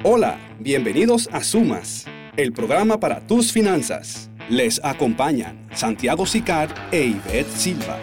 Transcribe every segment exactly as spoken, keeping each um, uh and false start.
Hola, bienvenidos a Sumas, el programa para tus finanzas. Les acompañan Santiago Sicar e Ivette Silva.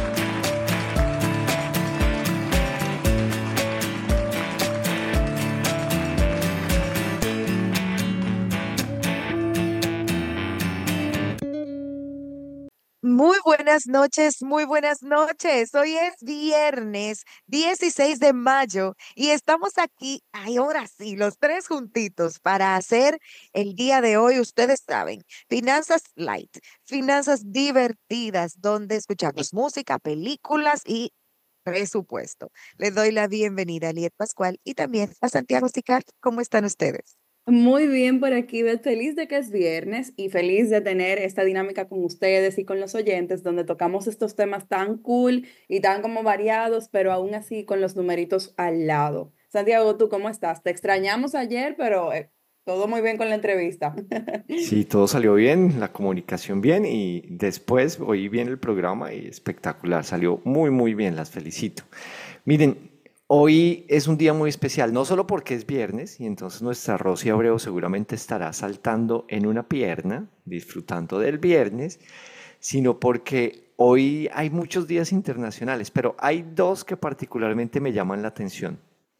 Muy buenas noches, muy buenas noches. Hoy es viernes dieciséis de mayo y estamos aquí, ay, ahora sí, los tres juntitos para hacer el día de hoy, ustedes saben, finanzas light, finanzas divertidas, donde escuchamos música, películas y presupuesto. Les doy la bienvenida a Liet Pascual y también a Santiago Sicar. ¿Cómo están ustedes? Muy bien por aquí, Beth. Feliz de que es viernes y feliz de tener esta dinámica con ustedes y con los oyentes donde tocamos estos temas tan cool y tan como variados, pero aún así con los numeritos al lado. Santiago, ¿tú cómo estás? Te extrañamos ayer, pero eh, todo muy bien con la entrevista. Sí, todo salió bien, la comunicación bien y después oí bien el programa y espectacular, salió muy muy bien, las felicito. Miren, hoy es un día muy especial, no solo porque es viernes y entonces nuestra Rosy Abreu seguramente estará saltando en una pierna, disfrutando del viernes, sino porque hoy hay muchos días internacionales, pero hay dos que particularmente me llaman la atención.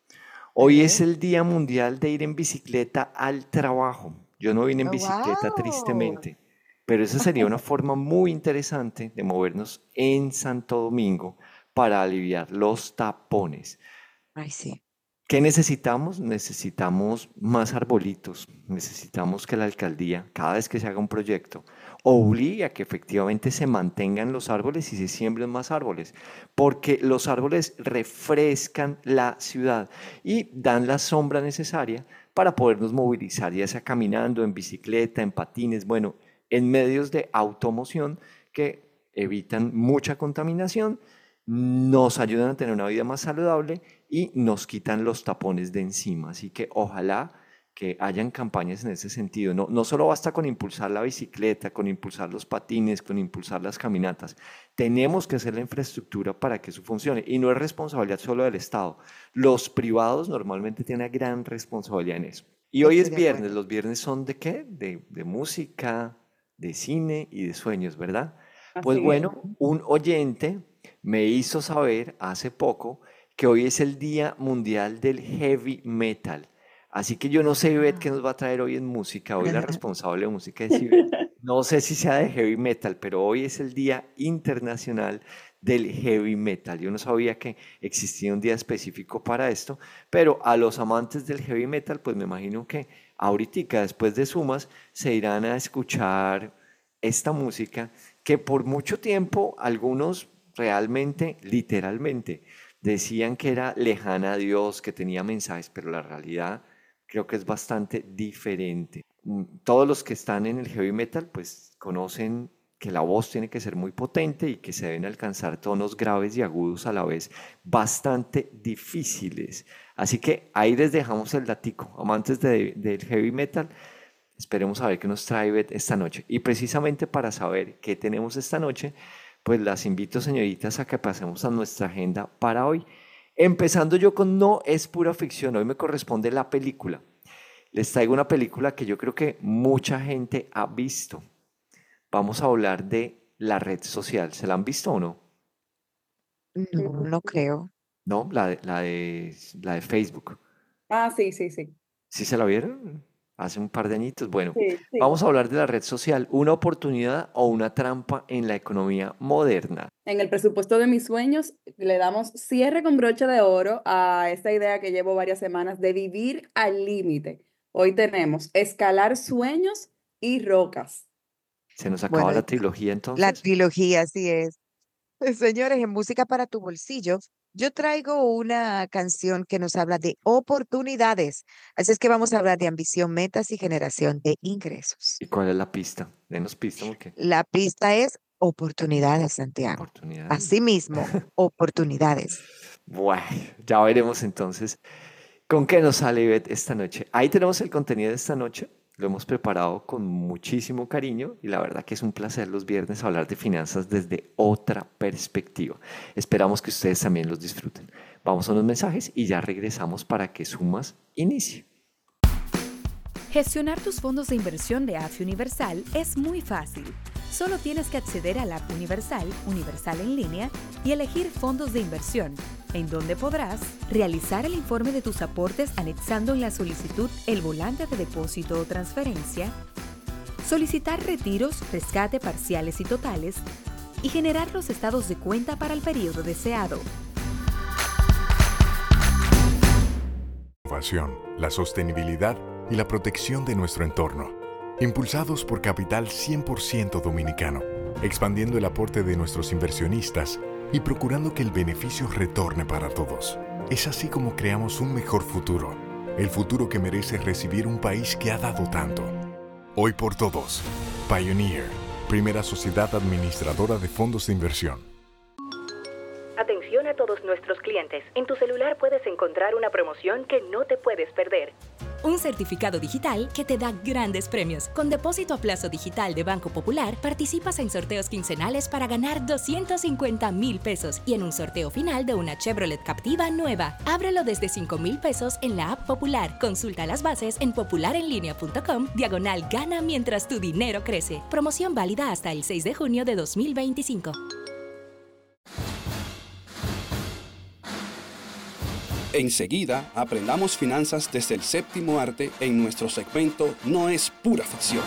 Hoy es Ok. el Día Mundial de ir en bicicleta al trabajo. Yo no vine en Oh, bicicleta wow. tristemente, pero esa sería una forma muy interesante de movernos en Santo Domingo para aliviar los tapones. Ay, sí. ¿Qué necesitamos? Necesitamos más arbolitos. Necesitamos que la alcaldía, cada vez que se haga un proyecto, obligue a que efectivamente se mantengan los árboles y se siembren más árboles, porque los árboles refrescan la ciudad y dan la sombra necesaria para podernos movilizar, ya sea caminando, en bicicleta, en patines, bueno, en medios de automoción que evitan mucha contaminación, nos ayudan a tener una vida más saludable y nos quitan los tapones de encima. Así que ojalá que hayan campañas en ese sentido. No, no solo basta con impulsar la bicicleta, con impulsar los patines, con impulsar las caminatas. Tenemos que hacer la infraestructura para que eso funcione. Y no es responsabilidad solo del Estado. Los privados normalmente tienen una gran responsabilidad en eso. Y hoy Estoy es de viernes. acuerdo. ¿Los viernes son de qué? De, de música, de cine y de sueños, ¿verdad? Pues Así es. bueno, un oyente me hizo saber hace poco que hoy es el Día Mundial del Heavy Metal. Así que yo no sé, Ivette, qué Ah. nos va a traer hoy en música. Hoy la responsable de música es Ivette. No sé si sea de heavy metal, pero hoy es el Día Internacional del Heavy Metal. Yo no sabía que existía un día específico para esto, pero a los amantes del heavy metal, pues me imagino que ahorita, después de Sumas, se irán a escuchar esta música que por mucho tiempo algunos realmente, literalmente, decían que era lejana a Dios, que tenía mensajes, pero la realidad creo que es bastante diferente. Mm, Todos los que están en el heavy metal, pues conocen que la voz tiene que ser muy potente y que se deben alcanzar tonos graves y agudos a la vez bastante difíciles. Así que ahí les dejamos el datico. Amantes de- del heavy metal, esperemos a ver qué nos trae Beth esta noche. Y precisamente para saber qué tenemos esta noche, pues las invito, señoritas, a que pasemos a nuestra agenda para hoy. Empezando yo con No es pura ficción, hoy me corresponde la película. Les traigo una película que yo creo que mucha gente ha visto. Vamos a hablar de La Red Social. ¿Se la han visto o no? No, no creo. ¿No? La de, la de, la de Facebook. Ah, sí, sí, sí. ¿Sí se la vieron? Hace un par de añitos. Bueno, Sí, sí. vamos a hablar de la red social, una oportunidad o una trampa en la economía moderna. En el presupuesto de mis sueños le damos cierre con broche de oro a esta idea que llevo varias semanas de vivir al límite. Hoy tenemos escalar sueños y rocas. Se nos acaba Bueno, la trilogía la entonces. trilogía, así es. Pues, señores, en Música para tu bolsillo, yo traigo una canción que nos habla de oportunidades. Así es que vamos a hablar de ambición, metas y generación de ingresos. ¿Y cuál es la pista? Denos pista porque La pista es oportunidades, Santiago. oportunidades. Asimismo, oportunidades. Bueno, ya veremos entonces con qué nos sale Ivette esta noche. Ahí tenemos el contenido de esta noche. Lo hemos preparado con muchísimo cariño y la verdad que es un placer los viernes hablar de finanzas desde otra perspectiva. Esperamos que ustedes también los disfruten. Vamos a unos mensajes y ya regresamos para que Sumas inicie. Gestionar tus fondos de inversión de A F P Universal es muy fácil. Solo tienes que acceder a la app Universal, Universal en línea, y elegir fondos de inversión, en donde podrás realizar el informe de tus aportes anexando en la solicitud el volante de depósito o transferencia, solicitar retiros, rescate parciales y totales, y generar los estados de cuenta para el periodo deseado. La sostenibilidad y la protección de nuestro entorno, impulsados por capital cien por ciento dominicano, expandiendo el aporte de nuestros inversionistas y procurando que el beneficio retorne para todos. Es así como creamos un mejor futuro, el futuro que merece recibir un país que ha dado tanto. Hoy por todos, Pioneer, primera sociedad administradora de fondos de inversión. Atención a todos nuestros clientes. En tu celular puedes encontrar una promoción que no te puedes perder. Un certificado digital que te da grandes premios. Con depósito a plazo digital de Banco Popular, participas en sorteos quincenales para ganar doscientos cincuenta mil pesos y en un sorteo final de una Chevrolet Captiva nueva. Ábrelo desde cinco mil pesos en la app Popular. Consulta las bases en popularenlinea punto com, diagonal gana mientras tu dinero crece. Promoción válida hasta el seis de junio de dos mil veinticinco. Enseguida, aprendamos finanzas desde el séptimo arte en nuestro segmento No es pura ficción.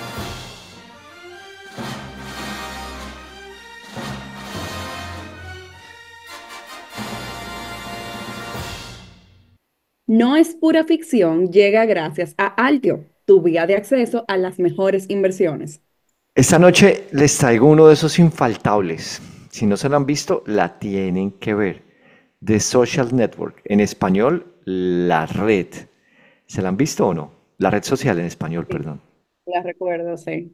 No es pura ficción, llega gracias a Altio, tu vía de acceso a las mejores inversiones. Esta noche les traigo uno de esos infaltables. Si no se lo han visto, la tienen que ver. The Social Network, en español, La Red. ¿Se la han visto o no? La red social en español, Sí, perdón. la recuerdo, sí.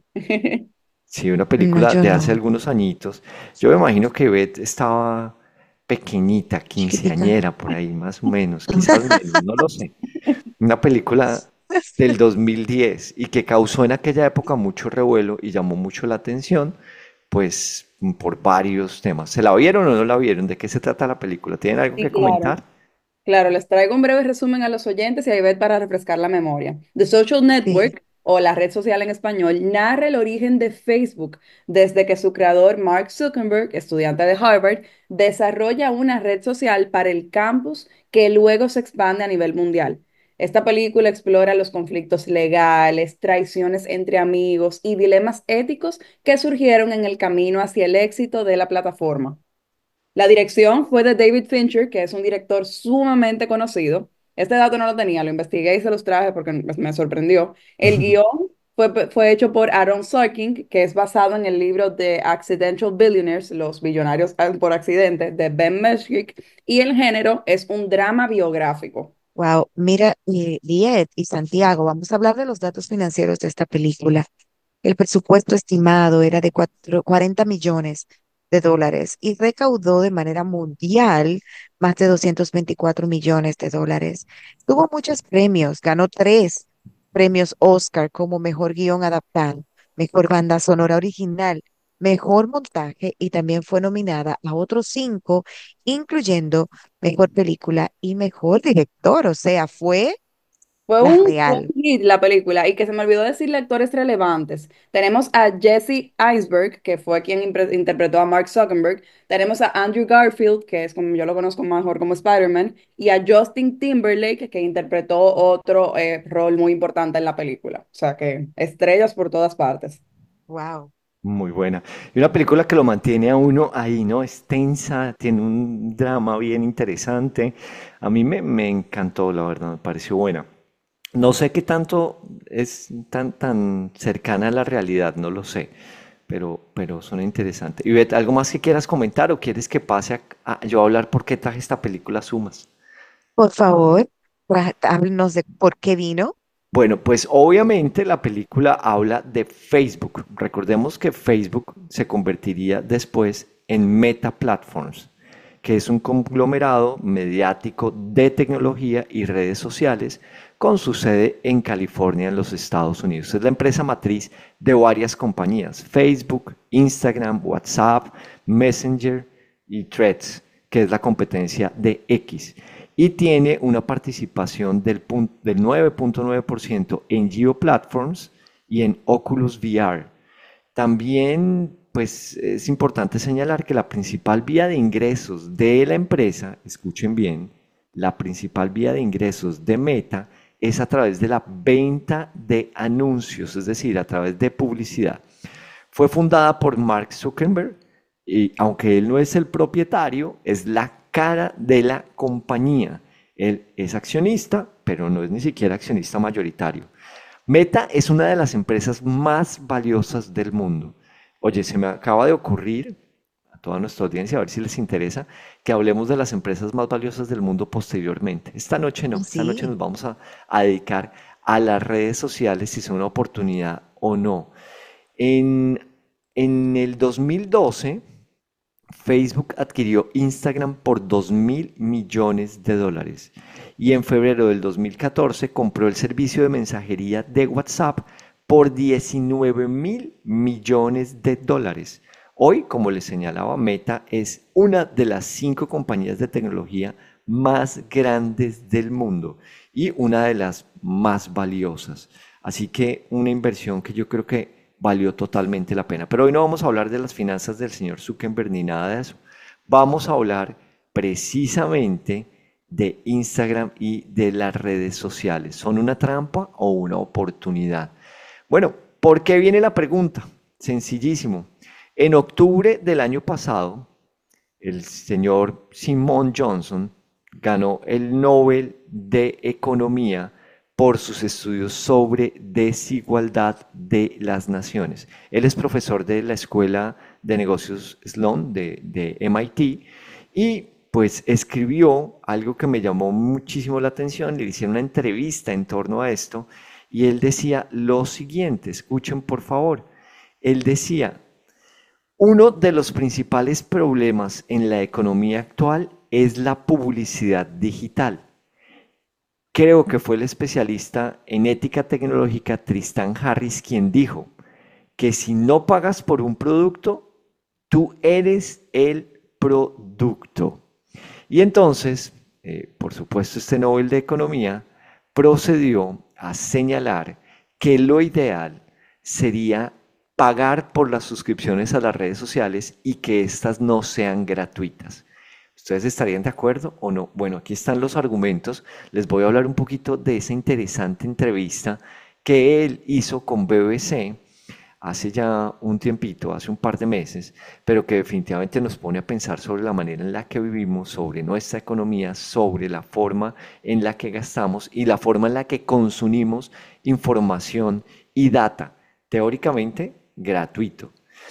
Sí, una No, película yo de hace no. algunos añitos. Yo me imagino que Beth estaba pequeñita, Chiquitica. quinceañera, por ahí más o menos, quizás menos, no lo sé. Una película del dos mil diez y que causó en aquella época mucho revuelo y llamó mucho la atención, pues por varios temas. ¿Se la vieron o no la vieron? ¿De qué se trata la película? ¿Tienen algo Sí, que claro. comentar? Claro, les traigo un breve resumen a los oyentes y a Ivette para refrescar la memoria. The Social Sí. Network, o la red social en español, narra el origen de Facebook desde que su creador, Mark Zuckerberg, estudiante de Harvard, desarrolla una red social para el campus que luego se expande a nivel mundial. Esta película explora los conflictos legales, traiciones entre amigos y dilemas éticos que surgieron en el camino hacia el éxito de la plataforma. La dirección fue de David Fincher, que es un director sumamente conocido. Este dato no lo tenía, lo investigué y se los traje porque me me sorprendió. El guión fue, fue hecho por Aaron Sorkin, que es basado en el libro de Accidental Billionaires, Los Billonarios ah, por Accidente, de Ben Mesrick, y el género es un drama biográfico. Wow, mira, eh, Liet y Santiago, vamos a hablar de los datos financieros de esta película. El presupuesto estimado era de cuatro- cuarenta millones de dólares y recaudó de manera mundial más de doscientos veinticuatro millones de dólares. Tuvo muchos premios, ganó tres premios Oscar como mejor guión adaptado, mejor banda sonora original, mejor montaje y también fue nominada a otros cinco, incluyendo mejor película y mejor director. O sea, fue Fue la un, fue un real. hit la película y que se me olvidó decirle actores relevantes. Tenemos a Jesse Eisenberg, que fue quien impre- interpretó a Mark Zuckerberg. Tenemos a Andrew Garfield, que es como yo lo conozco mejor como Spider-Man. Y a Justin Timberlake, que interpretó otro eh, rol muy importante en la película. O sea que estrellas por todas partes. Wow. Muy buena. Y una película que lo mantiene a uno ahí, ¿no? Es tensa, tiene un drama bien interesante. A mí me, me encantó, la verdad, me pareció buena. No sé qué tanto es tan, tan cercana a la realidad, no lo sé, pero, pero suena interesante. Y Beth, ¿algo más que quieras comentar o quieres que pase a, a yo a hablar por qué traje esta película a Sumas? Por favor, tra- háblenos de por qué vino. Bueno, pues obviamente la película habla de Facebook. Recordemos que Facebook se convertiría después en Meta Platforms, que es un conglomerado mediático de tecnología y redes sociales con su sede en California, en los Estados Unidos. Es la empresa matriz de varias compañías: Facebook, Instagram, WhatsApp, Messenger y Threads, que es la competencia de X. y tiene una participación del, del nueve punto nueve por ciento en Geo Platforms y en Oculus V R. También pues, es importante señalar que la principal vía de ingresos de la empresa, escuchen bien, la principal vía de ingresos de Meta es a través de la venta de anuncios, es decir, a través de publicidad. Fue fundada por Mark Zuckerberg y aunque él no es el propietario, es la cara de la compañía. Él es accionista, pero no es ni siquiera accionista mayoritario. Meta es una de las empresas más valiosas del mundo. Oye, se me acaba de ocurrir a toda nuestra audiencia, a ver si les interesa, que hablemos de las empresas más valiosas del mundo posteriormente. Esta noche no, esta noche nos Sí. vamos a, a dedicar a las redes sociales, si son una oportunidad o no. En, en el dos mil doce, Facebook adquirió Instagram por dos mil millones de dólares y en febrero del dos mil catorce compró el servicio de mensajería de WhatsApp por diecinueve mil millones de dólares. Hoy, como les señalaba, Meta es una de las cinco compañías de tecnología más grandes del mundo y una de las más valiosas. Así que una inversión que yo creo que valió totalmente la pena. Pero hoy no vamos a hablar de las finanzas del señor Zuckerberg ni nada de eso. Vamos a hablar precisamente de Instagram y de las redes sociales. ¿Son una trampa o una oportunidad? Bueno, ¿por qué viene la pregunta? Sencillísimo. En octubre del año pasado, el señor Simon Johnson ganó el Nobel de Economía por sus estudios sobre desigualdad de las naciones. Él es profesor de la Escuela de Negocios Sloan de, de M I T y pues escribió algo que me llamó muchísimo la atención. Le hicieron una entrevista en torno a esto y él decía lo siguiente, escuchen por favor. Él decía, uno de los principales problemas en la economía actual es la publicidad digital. Creo que fue el especialista en ética tecnológica Tristan Harris quien dijo que si no pagas por un producto, tú eres el producto. Y entonces, eh, por supuesto, este Nobel de Economía procedió a señalar que lo ideal sería pagar por las suscripciones a las redes sociales y que éstas no sean gratuitas. ¿Ustedes estarían de acuerdo o no? Bueno, aquí están los argumentos. Les voy a hablar un poquito de esa interesante entrevista que él hizo con B B C hace ya un tiempito, hace un par de meses, pero que definitivamente nos pone a pensar sobre la manera en la que vivimos, sobre nuestra economía, sobre la forma en la que gastamos y la forma en la que consumimos información y data, teóricamente gratuito.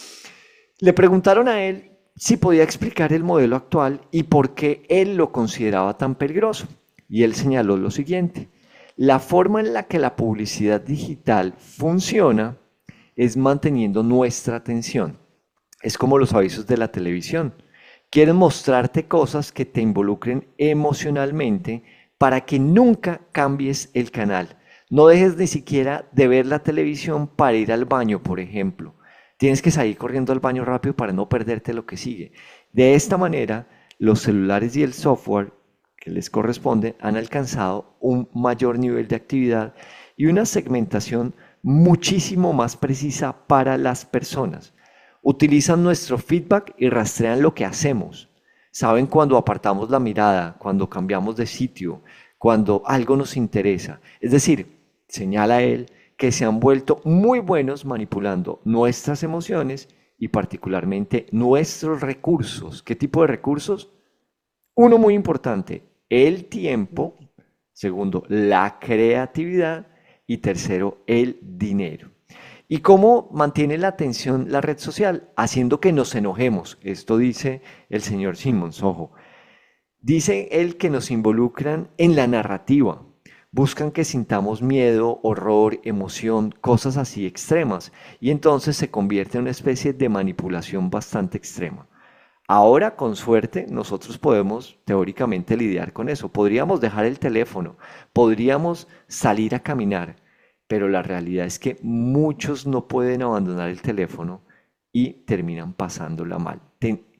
Le preguntaron a él si podía explicar el modelo actual y por qué él lo consideraba tan peligroso. Y él señaló lo siguiente, la forma en la que la publicidad digital funciona es manteniendo nuestra atención. Es como los avisos de la televisión. Quieren mostrarte cosas que te involucren emocionalmente para que nunca cambies el canal. No dejes ni siquiera de ver la televisión para ir al baño, por ejemplo. Tienes que salir corriendo al baño rápido para no perderte lo que sigue. De esta manera, los celulares y el software que les corresponde han alcanzado un mayor nivel de actividad y una segmentación muchísimo más precisa para las personas. Utilizan nuestro feedback y rastrean lo que hacemos. Saben cuando apartamos la mirada, cuando cambiamos de sitio, cuando algo nos interesa. Es decir, señala él, que se han vuelto muy buenos manipulando nuestras emociones y particularmente nuestros recursos. ¿Qué tipo de recursos? Uno muy importante, el tiempo. Segundo, la creatividad. Y tercero, el dinero. ¿Y cómo mantiene la atención la red social? Haciendo que nos enojemos. Esto dice el señor Simmons, ojo. Dice él que nos involucran en la narrativa. Buscan que sintamos miedo, horror, emoción, cosas así extremas. Y entonces se convierte en una especie de manipulación bastante extrema. Ahora, con suerte, nosotros podemos teóricamente lidiar con eso. Podríamos dejar el teléfono, podríamos salir a caminar, pero la realidad es que muchos no pueden abandonar el teléfono y terminan pasándola mal. Ten-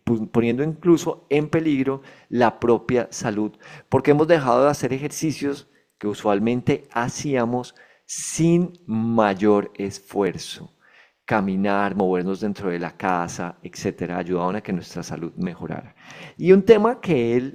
pu- poniendo incluso en peligro la propia salud, porque hemos dejado de hacer ejercicios que usualmente hacíamos sin mayor esfuerzo. Caminar, movernos dentro de la casa, etcétera, ayudaban a que nuestra salud mejorara. Y un tema que él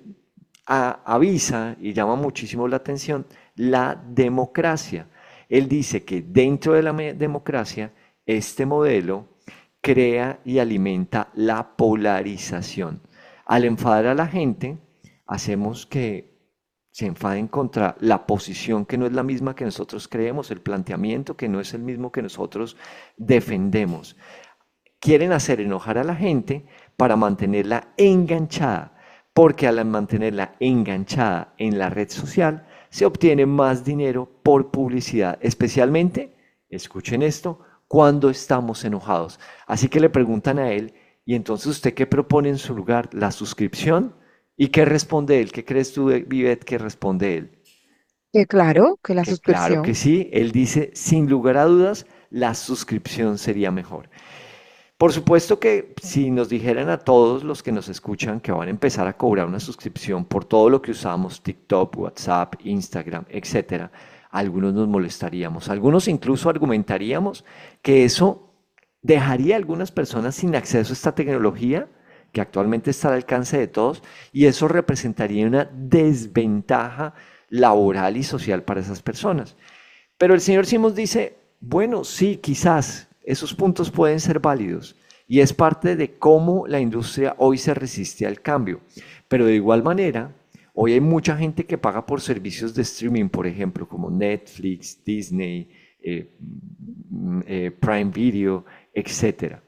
a- avisa y llama muchísimo la atención, la democracia. Él dice que dentro de la me- democracia, este modelo crea y alimenta la polarización. Al enfadar a la gente, hacemos que se enfaden contra la posición que no es la misma que nosotros creemos, el planteamiento que no es el mismo que nosotros defendemos. Quieren hacer enojar a la gente para mantenerla enganchada, porque al mantenerla enganchada en la red social se obtiene más dinero por publicidad, especialmente, escuchen esto, cuando estamos enojados. Así que le preguntan a él, ¿y entonces usted qué propone en su lugar? ¿La suscripción? ¿Y qué responde él? ¿Qué crees tú, Vivet, que responde él? Que claro, que la Que claro que suscripción. sí, él dice, sin lugar a dudas, la suscripción sería mejor. Por supuesto que si nos dijeran a todos los que nos escuchan que van a empezar a cobrar una suscripción por todo lo que usamos, TikTok, WhatsApp, Instagram, etcétera, algunos nos molestaríamos, algunos incluso argumentaríamos que eso dejaría a algunas personas sin acceso a esta tecnología que actualmente está al alcance de todos y eso representaría una desventaja laboral y social para esas personas. Pero el señor Simons dice, bueno, sí, quizás esos puntos pueden ser válidos y es parte de cómo la industria hoy se resiste al cambio. Pero de igual manera, hoy hay mucha gente que paga por servicios de streaming, por ejemplo, como Netflix, Disney, eh, mm, eh, Prime Video, etcétera.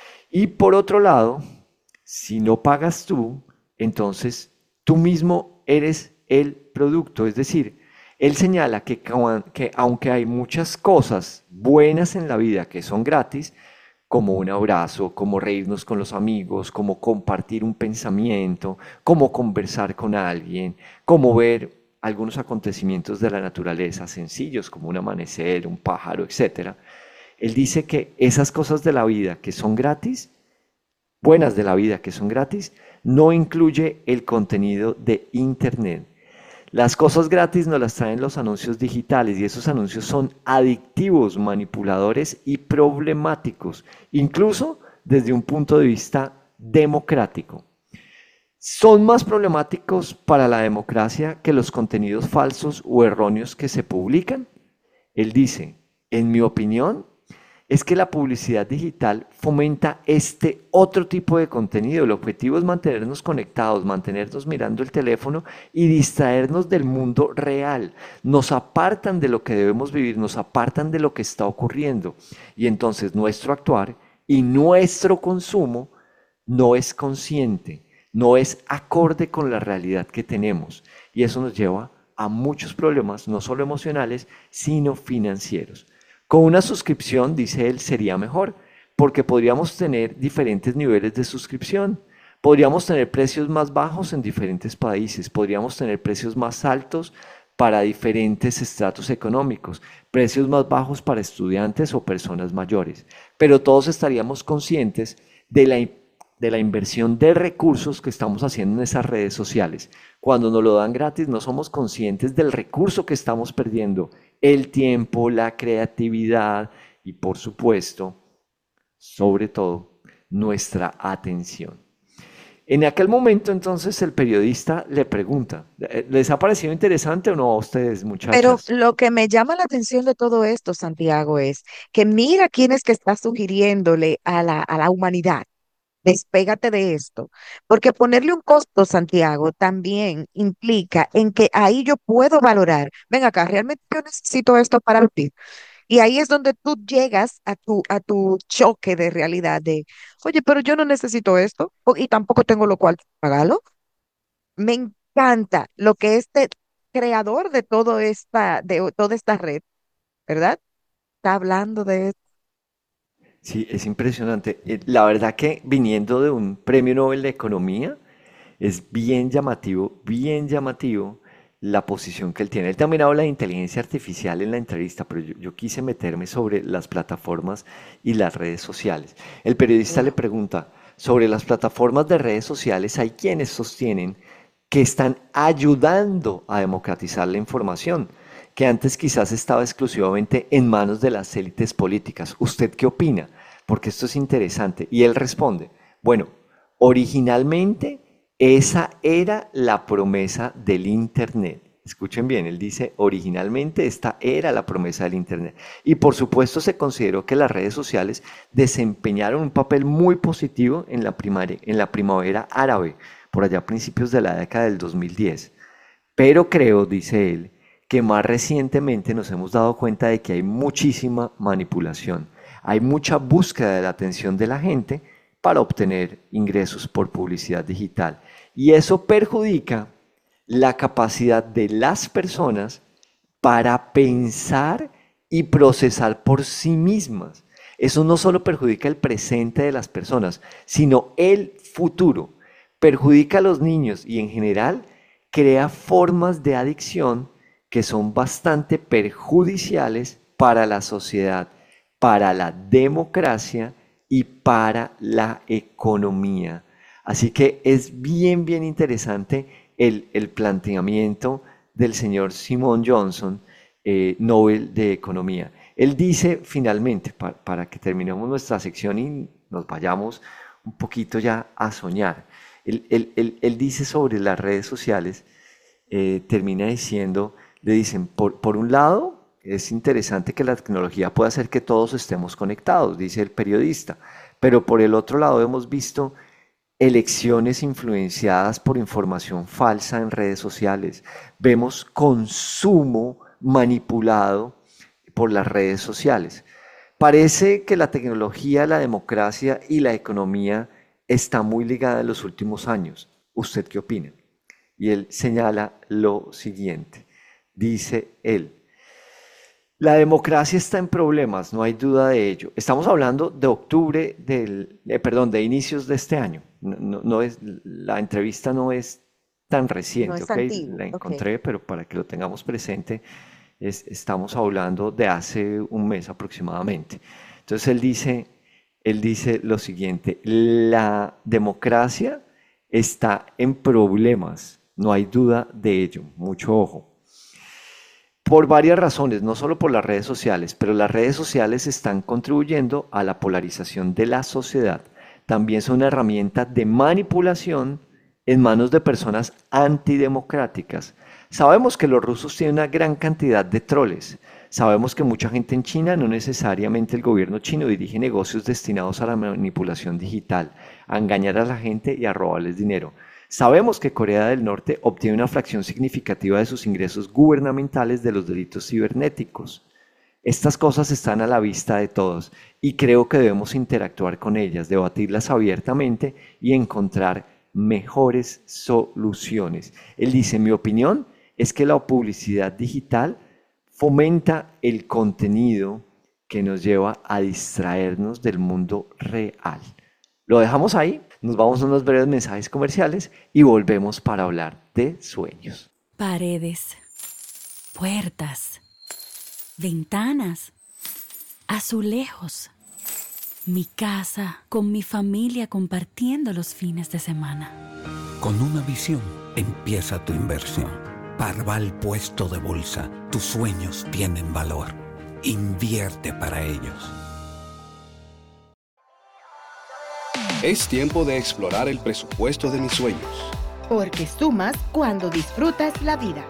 Y por otro lado, si no pagas tú, entonces tú mismo eres el producto, es decir, él señala que, que aunque hay muchas cosas buenas en la vida que son gratis, como un abrazo, como reírnos con los amigos, como compartir un pensamiento, como conversar con alguien, como ver algunos acontecimientos de la naturaleza sencillos, como un amanecer, un pájaro, etcétera. Él dice que esas cosas de la vida que son gratis, buenas de la vida que son gratis, no incluye el contenido de Internet. Las cosas gratis nos las traen los anuncios digitales y esos anuncios son adictivos, manipuladores y problemáticos, incluso desde un punto de vista democrático. Son más problemáticos para la democracia que los contenidos falsos o erróneos que se publican. Él dice, en mi opinión, es que la publicidad digital fomenta este otro tipo de contenido. El objetivo es mantenernos conectados, mantenernos mirando el teléfono y distraernos del mundo real. Nos apartan de lo que debemos vivir, nos apartan de lo que está ocurriendo. Y entonces nuestro actuar y nuestro consumo no es consciente, no es acorde con la realidad que tenemos. Y eso nos lleva a muchos problemas, no solo emocionales, sino financieros. Con una suscripción, dice él, sería mejor, porque podríamos tener diferentes niveles de suscripción. Podríamos tener precios más bajos en diferentes países, podríamos tener precios más altos para diferentes estratos económicos, precios más bajos para estudiantes o personas mayores. Pero todos estaríamos conscientes de la, de la inversión de recursos que estamos haciendo en esas redes sociales. Cuando nos lo dan gratis, no somos conscientes del recurso que estamos perdiendo. El tiempo, la creatividad y por supuesto, sobre todo, nuestra atención. En aquel momento entonces el periodista le pregunta, ¿les ha parecido interesante o no a ustedes, Pero muchachas? lo que me llama la atención de todo esto, Santiago, es que mira quién es que está sugiriéndole a la, a la humanidad. Despégate de esto, porque ponerle un costo, Santiago, también implica en que ahí yo puedo valorar, ven acá, realmente yo necesito esto para vivir. Y ahí es donde tú llegas a tu, a tu choque de realidad de, oye, pero yo no necesito esto o- y tampoco tengo lo cual pagarlo. Me encanta lo que este creador de todo esta, de toda esta red, ¿verdad? Está hablando de esto. Sí, es impresionante. Eh, La verdad que viniendo de un premio Nobel de Economía, es bien llamativo, bien llamativo la posición que él tiene. Él también habla de inteligencia artificial en la entrevista, pero yo, yo quise meterme sobre las plataformas y las redes sociales. El periodista le pregunta, sobre las plataformas de redes sociales hay quienes sostienen que están ayudando a democratizar la información, que antes quizás estaba exclusivamente en manos de las élites políticas. ¿Usted qué opina? Porque esto es interesante. Y él responde, bueno, originalmente esa era la promesa del Internet. Escuchen bien, él dice, originalmente esta era la promesa del Internet. Y por supuesto se consideró que las redes sociales desempeñaron un papel muy positivo en la, primaria, en la primavera árabe, por allá a principios de la década del dos mil diez. Pero creo, dice él, que más recientemente nos hemos dado cuenta de que hay muchísima manipulación. Hay mucha búsqueda de la atención de la gente para obtener ingresos por publicidad digital. Y eso perjudica la capacidad de las personas para pensar y procesar por sí mismas. Eso no solo perjudica el presente de las personas, sino el futuro. Perjudica a los niños y en general crea formas de adicción que son bastante perjudiciales para la sociedad, para la democracia y para la economía. Así que es bien, bien interesante el, el planteamiento del señor Simon Johnson, eh, Nobel de Economía. Él dice finalmente, para, para que terminemos nuestra sección y nos vayamos un poquito ya a soñar, él, él, él, él dice sobre las redes sociales, eh, termina diciendo, le dicen, por, por un lado, es interesante que la tecnología pueda hacer que todos estemos conectados, dice el periodista, pero por el otro lado hemos visto elecciones influenciadas por información falsa en redes sociales, vemos consumo manipulado por las redes sociales. Parece que la tecnología, la democracia y la economía está muy ligada en los últimos años. ¿Usted qué opina? Y él señala lo siguiente, dice él, la democracia está en problemas, no hay duda de ello. Estamos hablando de octubre, del, eh, perdón, de inicios de este año. No, no, no es, la entrevista no es tan reciente, No es ¿ok? antiguo, La ok. encontré, pero para que lo tengamos presente, es, estamos hablando de hace un mes aproximadamente. Entonces él dice, él dice lo siguiente, la democracia está en problemas, no hay duda de ello, mucho ojo. Por varias razones, no solo por las redes sociales, pero las redes sociales están contribuyendo a la polarización de la sociedad. También son una herramienta de manipulación en manos de personas antidemocráticas. Sabemos que los rusos tienen una gran cantidad de troles. Sabemos que mucha gente en China, no necesariamente el gobierno chino, dirige negocios destinados a la manipulación digital, a engañar a la gente y a robarles dinero. Sabemos que Corea del Norte obtiene una fracción significativa de sus ingresos gubernamentales de los delitos cibernéticos. Estas cosas están a la vista de todos y creo que debemos interactuar con ellas, debatirlas abiertamente y encontrar mejores soluciones. Él dice, mi opinión es que la publicidad digital fomenta el contenido que nos lleva a distraernos del mundo real. Lo dejamos ahí, nos vamos a unos breves mensajes comerciales y volvemos para hablar de sueños. Paredes, puertas, ventanas, azulejos. Mi casa con mi familia compartiendo los fines de semana. Con una visión empieza tu inversión. Parval Puesto de Bolsa. Tus sueños tienen valor. Invierte para ellos. Es tiempo de explorar el presupuesto de mis sueños. Porque sumas cuando disfrutas la vida.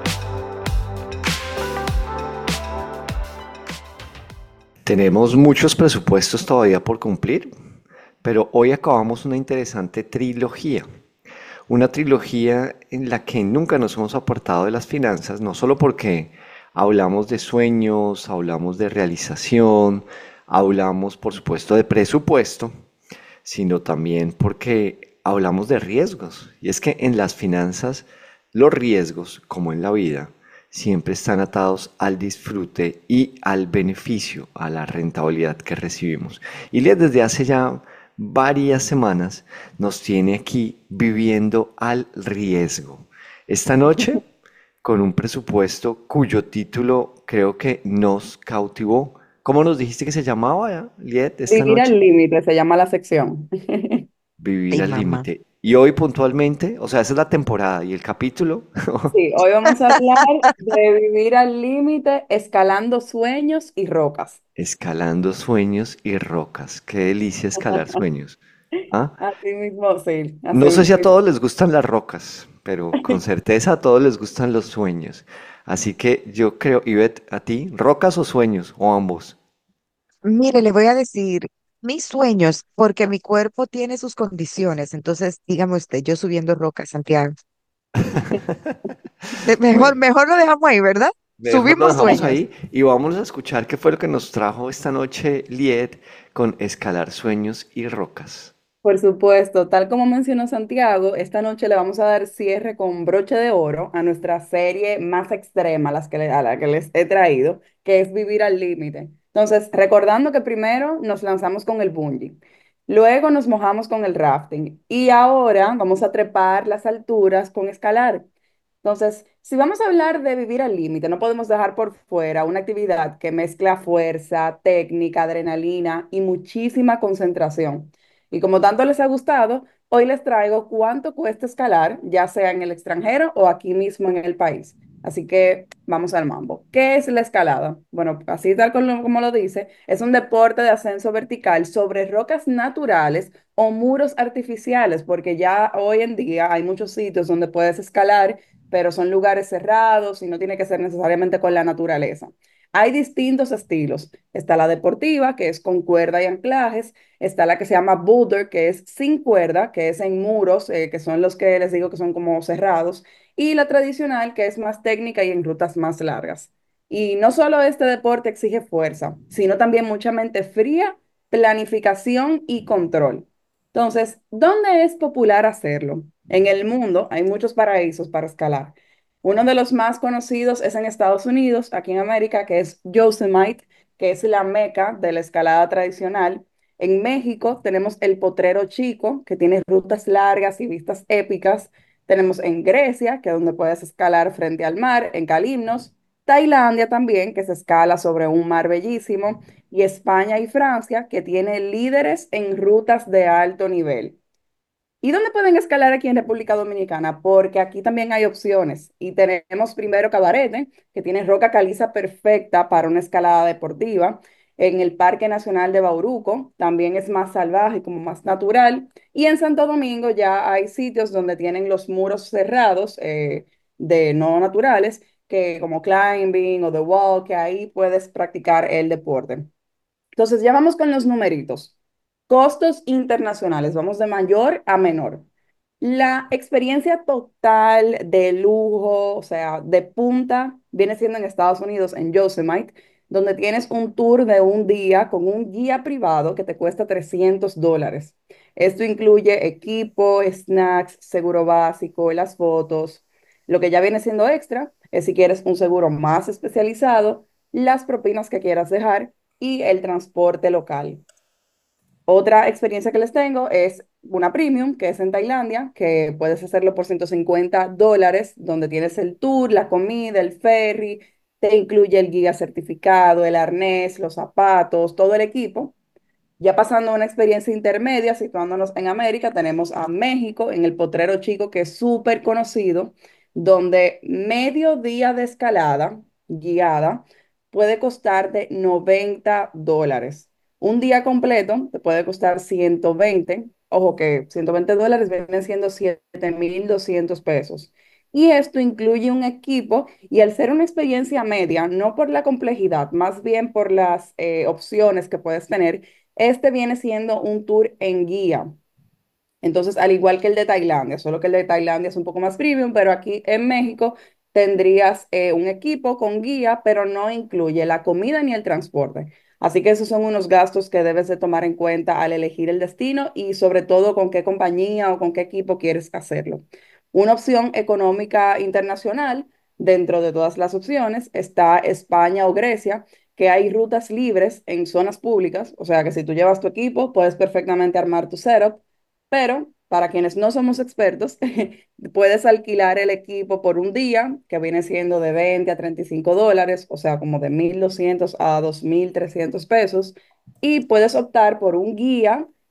Tenemos muchos presupuestos todavía por cumplir, pero hoy acabamos una interesante trilogía. Una trilogía en la que nunca nos hemos apartado de las finanzas, no solo porque hablamos de sueños, hablamos de realización, hablamos por supuesto de presupuesto, sino también porque hablamos de riesgos. Y es que en las finanzas los riesgos, como en la vida, siempre están atados al disfrute y al beneficio, a la rentabilidad que recibimos. Y Liet desde hace ya varias semanas nos tiene aquí viviendo al riesgo. Esta noche con un presupuesto cuyo título creo que nos cautivó. ¿Cómo nos dijiste que se llamaba, Liet, esta Vivir noche? al límite se llama la sección. Vivir Ay, al mamá. límite. Y hoy puntualmente, o sea, esa es la temporada y el capítulo, Sí, hoy vamos a hablar de vivir al límite, escalando sueños y rocas. escalando sueños y rocas. Qué delicia escalar sueños. ¿Ah? Así mismo, sí, así No sé si a mismo. todos les gustan las rocas, pero con certeza a todos les gustan los sueños. Así que yo creo, Ivette, ¿a ti? ¿Rocas o sueños? ¿O ambos? Mire, le voy a decir mis sueños, porque mi cuerpo tiene sus condiciones. Entonces, dígame usted, yo subiendo rocas, Santiago. De- mejor, Bueno, mejor lo dejamos ahí, ¿verdad? mejor lo Subimos dejamos sueños. ahí y vamos a escuchar qué fue lo que nos trajo esta noche Liet con escalar sueños y rocas. Por supuesto, tal como mencionó Santiago, esta noche le vamos a dar cierre con broche de oro a nuestra serie más extrema, las que le- a la que les he traído, que es Vivir al Límite. Entonces, recordando que primero nos lanzamos con el bungee, luego nos mojamos con el rafting y ahora vamos a trepar las alturas con escalar. Entonces, si vamos a hablar de vivir al límite, no podemos dejar por fuera una actividad que mezcla fuerza, técnica, adrenalina y muchísima concentración. Y como tanto les ha gustado, hoy les traigo cuánto cuesta escalar, ya sea en el extranjero o aquí mismo en el país. Así que vamos al mambo. ¿Qué es la escalada? Bueno, así tal como, como lo dice, es un deporte de ascenso vertical sobre rocas naturales o muros artificiales, porque ya hoy en día hay muchos sitios donde puedes escalar, pero son lugares cerrados y no tiene que ser necesariamente con la naturaleza. Hay distintos estilos. Está la deportiva, que es con cuerda y anclajes. Está la que se llama boulder, que es sin cuerda, que es en muros, eh, que son los que les digo que son como cerrados. Y la tradicional, que es más técnica y en rutas más largas. Y no solo este deporte exige fuerza, sino también mucha mente fría, planificación y control. Entonces, ¿dónde es popular hacerlo? En el mundo hay muchos paraísos para escalar. Uno de los más conocidos es en Estados Unidos, aquí en América, que es Yosemite, que es la meca de la escalada tradicional. En México tenemos el Potrero Chico, que tiene rutas largas y vistas épicas. Tenemos en Grecia, que es donde puedes escalar frente al mar, en Calimnos. Tailandia también, que se escala sobre un mar bellísimo. Y España y Francia, que tiene líderes en rutas de alto nivel. ¿Y dónde pueden escalar aquí en República Dominicana? Porque aquí también hay opciones. Y tenemos primero Cabarete, que tiene roca caliza perfecta para una escalada deportiva. En el Parque Nacional de Bauruco también es más salvaje, como más natural. Y en Santo Domingo ya hay sitios donde tienen los muros cerrados eh, de no naturales, que como climbing o the wall, que ahí puedes practicar el deporte. Entonces, ya vamos con los numeritos. Costos internacionales, vamos de mayor a menor. La experiencia total de lujo, o sea, de punta, viene siendo en Estados Unidos, en Yosemite, donde tienes un tour de un día con un guía privado que te cuesta trescientos dólares. Esto incluye equipo, snacks, seguro básico, las fotos. Lo que ya viene siendo extra es si quieres un seguro más especializado, las propinas que quieras dejar y el transporte local. Otra experiencia que les tengo es una premium, que es en Tailandia, que puedes hacerlo por ciento cincuenta dólares, donde tienes el tour, la comida, el ferry, te incluye el guía certificado, el arnés, los zapatos, todo el equipo. Ya pasando a una experiencia intermedia, situándonos en América, tenemos a México en el Potrero Chico, que es súper conocido, donde medio día de escalada guiada puede costar de noventa dólares. Un día completo te puede costar ciento veinte. Ojo que ciento veinte dólares vienen siendo siete mil doscientos pesos. Y esto incluye un equipo y al ser una experiencia media, no por la complejidad, más bien por las eh, opciones que puedes tener, este viene siendo un tour en guía. Entonces, al igual que el de Tailandia, solo que el de Tailandia es un poco más premium, pero aquí en México tendrías eh, un equipo con guía, pero no incluye la comida ni el transporte. Así que esos son unos gastos que debes de tomar en cuenta al elegir el destino y sobre todo con qué compañía o con qué equipo quieres hacerlo. Una opción económica internacional, dentro de todas las opciones, está España o Grecia, que hay rutas libres en zonas públicas, o sea que si tú llevas tu equipo, puedes perfectamente armar tu setup, pero para quienes no somos expertos, puedes alquilar el equipo por un día, que viene siendo de veinte a treinta y cinco dólares, o sea, como de mil doscientos a dos mil trescientos pesos, y puedes optar por un guía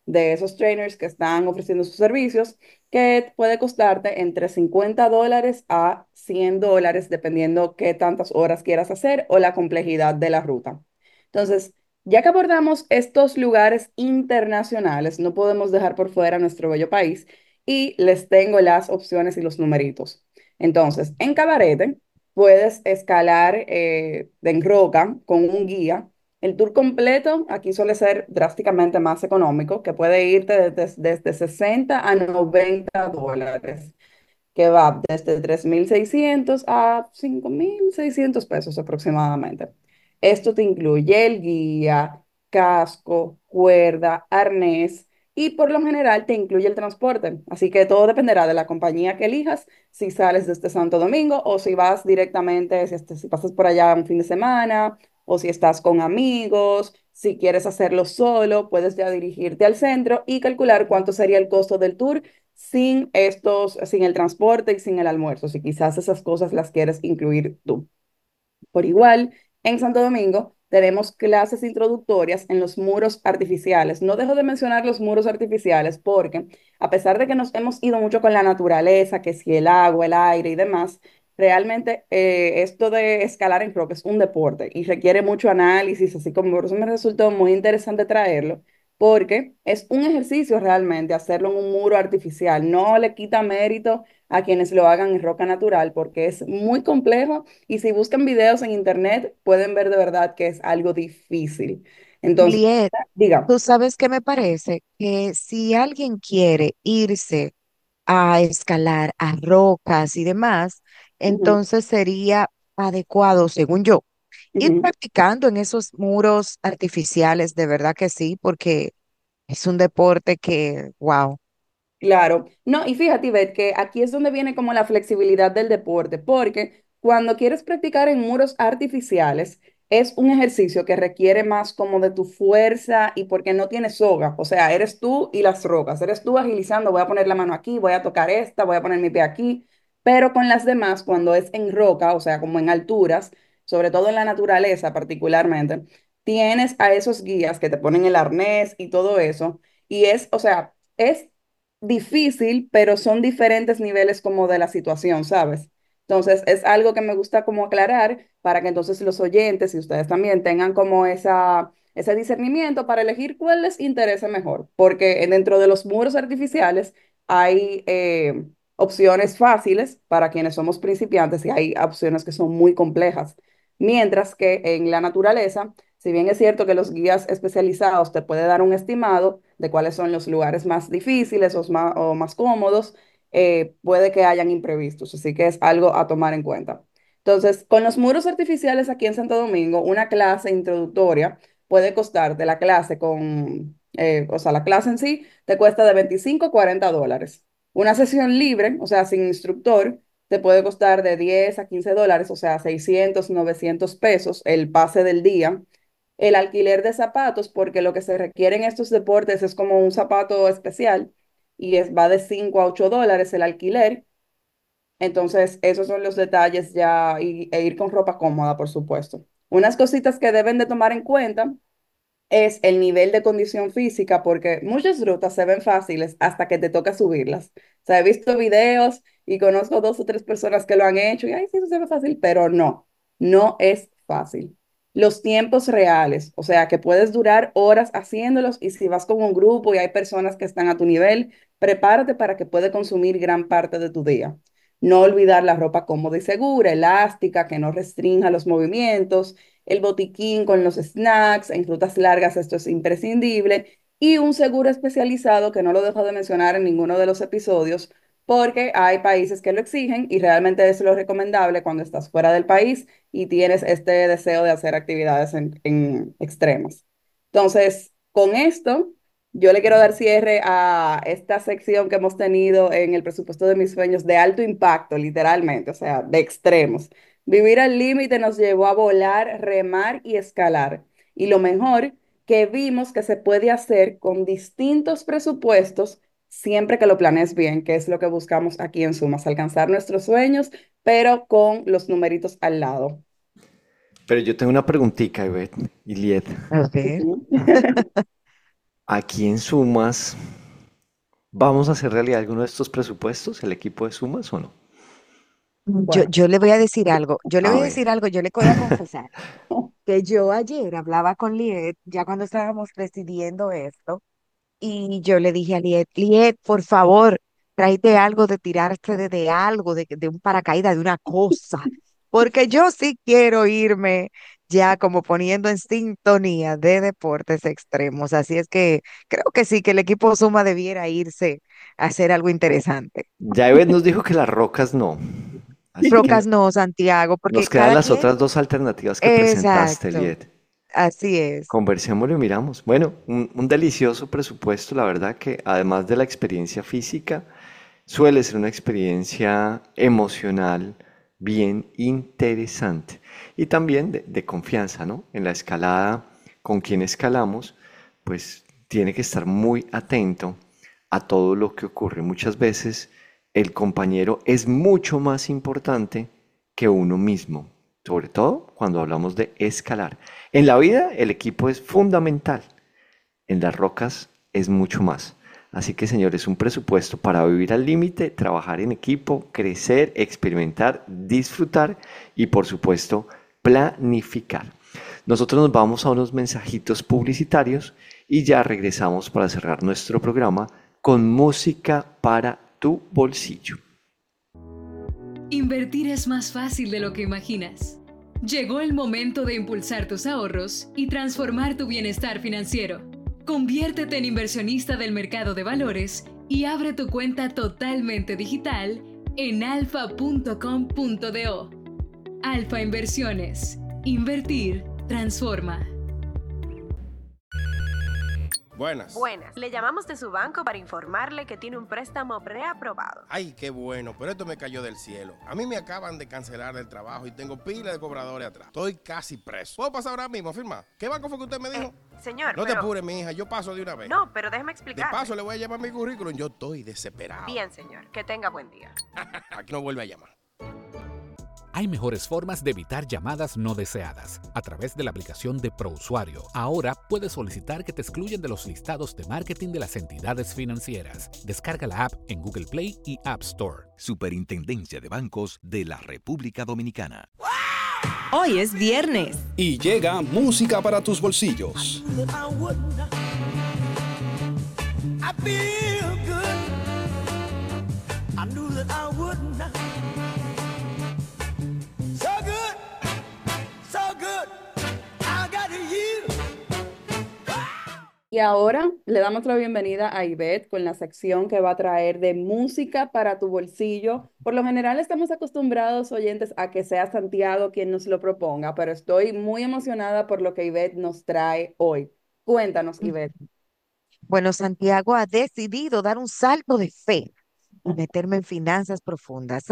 de esos trainers que están ofreciendo sus servicios, que puede costarte entre cincuenta dólares a cien dólares, dependiendo qué tantas horas quieras hacer o la complejidad de la ruta. Entonces, ya que abordamos estos lugares internacionales, no podemos dejar por fuera nuestro bello país y les tengo las opciones y los numeritos. Entonces, en Cabarete puedes escalar eh, en roca con un guía. El tour completo aquí suele ser drásticamente más económico, que puede irte desde, desde sesenta a noventa dólares, que va desde tres mil seiscientos a cinco mil seiscientos pesos aproximadamente. Esto te incluye el guía, casco, cuerda, arnés y por lo general te incluye el transporte. Así que todo dependerá de la compañía que elijas, si sales desde Santo Domingo o si vas directamente, si, est- si pasas por allá un fin de semana o si estás con amigos. Si quieres hacerlo solo, puedes ya dirigirte al centro y calcular cuánto sería el costo del tour sin estos, sin el transporte y sin el almuerzo, si quizás esas cosas las quieres incluir tú. Por igual, en Santo Domingo tenemos clases introductorias en los muros artificiales. No dejo de mencionar los muros artificiales porque a pesar de que nos hemos ido mucho con la naturaleza, que si el agua, el aire y demás, realmente eh, esto de escalar en roca es un deporte y requiere mucho análisis, así como por eso me resultó muy interesante traerlo, porque es un ejercicio realmente hacerlo en un muro artificial. No le quita mérito a quienes lo hagan en roca natural porque es muy complejo y si buscan videos en internet pueden ver de verdad que es algo difícil. Entonces, Juliet, diga. tú sabes qué me parece que si alguien quiere irse a escalar a rocas y demás, Ujú, entonces sería adecuado, según yo, ir ujú. practicando en esos muros artificiales, de verdad que sí, porque es un deporte que, wow. Claro, no, y fíjate, Ivette, que aquí es donde viene como la flexibilidad del deporte, porque cuando quieres practicar en muros artificiales, es un ejercicio que requiere más como de tu fuerza y porque no tienes soga, o sea, eres tú y las rocas, eres tú agilizando, voy a poner la mano aquí, voy a tocar esta, voy a poner mi pie aquí, pero con las demás, cuando es en roca, o sea, como en alturas, sobre todo en la naturaleza particularmente, tienes a esos guías que te ponen el arnés y todo eso, y es, o sea, es difícil, pero son diferentes niveles como de la situación, ¿sabes? Entonces, es algo que me gusta como aclarar para que entonces los oyentes y ustedes también tengan como esa, ese discernimiento para elegir cuál les interese mejor, porque dentro de los muros artificiales hay eh, opciones fáciles para quienes somos principiantes y hay opciones que son muy complejas, mientras que en la naturaleza, si bien es cierto que los guías especializados te pueden dar un estimado de cuáles son los lugares más difíciles o más, o más cómodos, eh, puede que hayan imprevistos, así que es algo a tomar en cuenta. Entonces, con los muros artificiales aquí en Santo Domingo, una clase introductoria puede costarte la clase con, eh, o sea, la clase en sí te cuesta de veinticinco a cuarenta dólares. Una sesión libre, o sea, sin instructor, te puede costar de diez a quince dólares, o sea, seiscientos novecientos pesos el pase del día. El alquiler de zapatos, porque lo que se requiere en estos deportes es como un zapato especial y es, va de cinco a ocho dólares el alquiler. Entonces, esos son los detalles ya y, e ir con ropa cómoda, por supuesto. Unas cositas que deben de tomar en cuenta es el nivel de condición física, porque muchas rutas se ven fáciles hasta que te toca subirlas. O sea, he visto videos y conozco dos o tres personas que lo han hecho y, ay, sí, eso se ve fácil, pero no, no es fácil. Los tiempos reales, o sea, que puedes durar horas haciéndolos y si vas con un grupo y hay personas que están a tu nivel, prepárate para que puede consumir gran parte de tu día. No olvidar la ropa cómoda y segura, elástica, que no restrinja los movimientos, el botiquín con los snacks, en rutas largas esto es imprescindible, y un seguro especializado que no lo dejo de mencionar en ninguno de los episodios, porque hay países que lo exigen y realmente es lo recomendable cuando estás fuera del país y tienes este deseo de hacer actividades en, en extremas. Entonces, con esto, yo le quiero dar cierre a esta sección que hemos tenido en el presupuesto de mis sueños de alto impacto, literalmente, o sea, de extremos. Vivir al límite nos llevó a volar, remar y escalar. Y lo mejor, que vimos que se puede hacer con distintos presupuestos siempre que lo planees bien, que es lo que buscamos aquí en Sumas, alcanzar nuestros sueños, pero con los numeritos al lado. Pero yo tengo una preguntita, Ivette y Liet. A ver. Ujú. Aquí en Sumas, ¿vamos a hacer realidad alguno de estos presupuestos, el equipo de Sumas o no? Yo, yo le voy a decir algo, yo le A voy a ver, decir algo, yo le voy a confesar que yo ayer hablaba con Liet, ya cuando estábamos decidiendo esto, y yo le dije a Liet, Liet, por favor, tráete algo de tirarte de, de algo, de, de un paracaídas, de una cosa, porque yo sí quiero irme ya como poniendo en sintonía de deportes extremos, así es que creo que sí, que el equipo Suma debiera irse a hacer algo interesante. ya Ivette nos dijo que las rocas no, así que Rocas no, Santiago, nos porque quedan cada las quien, otras dos alternativas que presentaste, exacto, Liet. así es. Conversémoslo y miramos. Bueno, un, un delicioso presupuesto, la verdad que además de la experiencia física, suele ser una experiencia emocional bien interesante y también de, de confianza, ¿no? En la escalada, con quien escalamos, pues tiene que estar muy atento a todo lo que ocurre. Muchas veces el compañero es mucho más importante que uno mismo, sobre todo cuando hablamos de escalar. En la vida el equipo es fundamental, en las rocas es mucho más. Así que, señores, un presupuesto para vivir al límite, trabajar en equipo, crecer, experimentar, disfrutar y, por supuesto, planificar. Nosotros nos vamos a unos mensajitos publicitarios y ya regresamos para cerrar nuestro programa con música para tu bolsillo. Invertir es más fácil de lo que imaginas. Llegó el momento de impulsar tus ahorros y transformar tu bienestar financiero. Conviértete en inversionista del mercado de valores y abre tu cuenta totalmente digital en alfa punto com punto do. Alfa Inversiones. Invertir transforma. Buenas. Buenas. Le llamamos de su banco para informarle que tiene un préstamo preaprobado. Ay, qué bueno, pero esto me cayó del cielo. A mí me acaban de cancelar del trabajo y tengo pila de cobradores atrás. Estoy casi preso. ¿Puedo pasar ahora mismo a firmar? ¿Qué banco fue que usted me dijo? Eh, señor, No pero... te apures, mi hija, yo paso de una vez. No, pero déjeme De explicar. paso le voy a llamar mi currículum, yo estoy desesperado. Bien, señor. Que tenga buen día. Aquí no vuelve a llamar. Hay mejores formas de evitar llamadas no deseadas. A través de la aplicación de ProUsuario, ahora puedes solicitar que te excluyan de los listados de marketing de las entidades financieras. Descarga la app en Google Play y App Store. Superintendencia de Bancos de la República Dominicana. Hoy es viernes. Y llega música para tus bolsillos. Y ahora le damos la bienvenida a Ivette con la sección que va a traer de música para tu bolsillo. Por lo general estamos acostumbrados, oyentes, a que sea Santiago quien nos lo proponga, pero estoy muy emocionada por lo que Ivette nos trae hoy. Cuéntanos, Ivette. Bueno, Santiago ha decidido dar un salto de fe y meterme en finanzas profundas.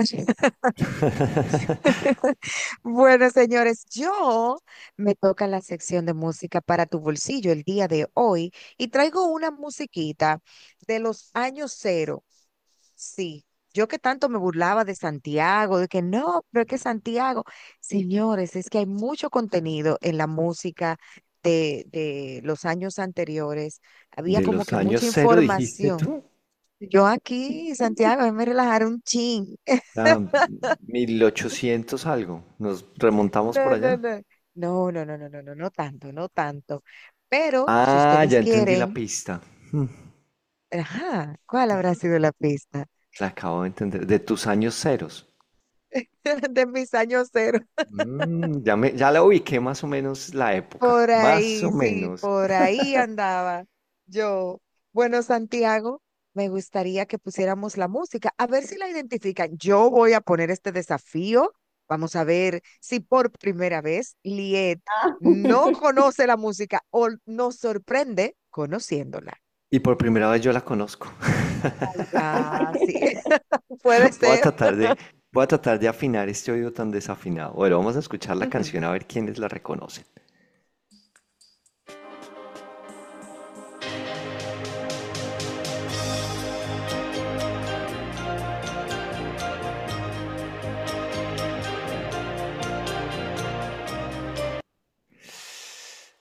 Bueno, señores, yo me toca la sección de música para tu bolsillo el día de hoy y traigo una musiquita de los años cero. Sí, yo que tanto me burlaba de Santiago, de que no, pero es que Santiago, señores, es que hay mucho contenido en la música de, de los años anteriores. Había De como los que años mucha cero, dijiste información. tú. Yo aquí, Santiago, déjame relajar un chin. Ah, mil ochocientos algo. Nos remontamos por No, no, allá. no. No, no, no, no, no, no, no tanto, no tanto. Pero si Ah, ustedes ya entendí la quieren, pista. Hmm, ajá, ¿cuál habrá sido la pista? La acabo de entender. De tus años ceros. De mis años cero. Mm, ya me, ya la ubiqué más o menos la época. Por Más ahí, o sí, menos. por ahí andaba yo. Bueno, Santiago, me gustaría que pusiéramos la música, a ver si la identifican. Yo voy a poner este desafío. Vamos a ver si por primera vez Liet no conoce la música o nos sorprende conociéndola. Y por primera vez yo la conozco. Ah, sí, puede Voy a ser. tratar de, voy a tratar de afinar este oído tan desafinado. Bueno, vamos a escuchar la canción a ver quiénes la reconocen.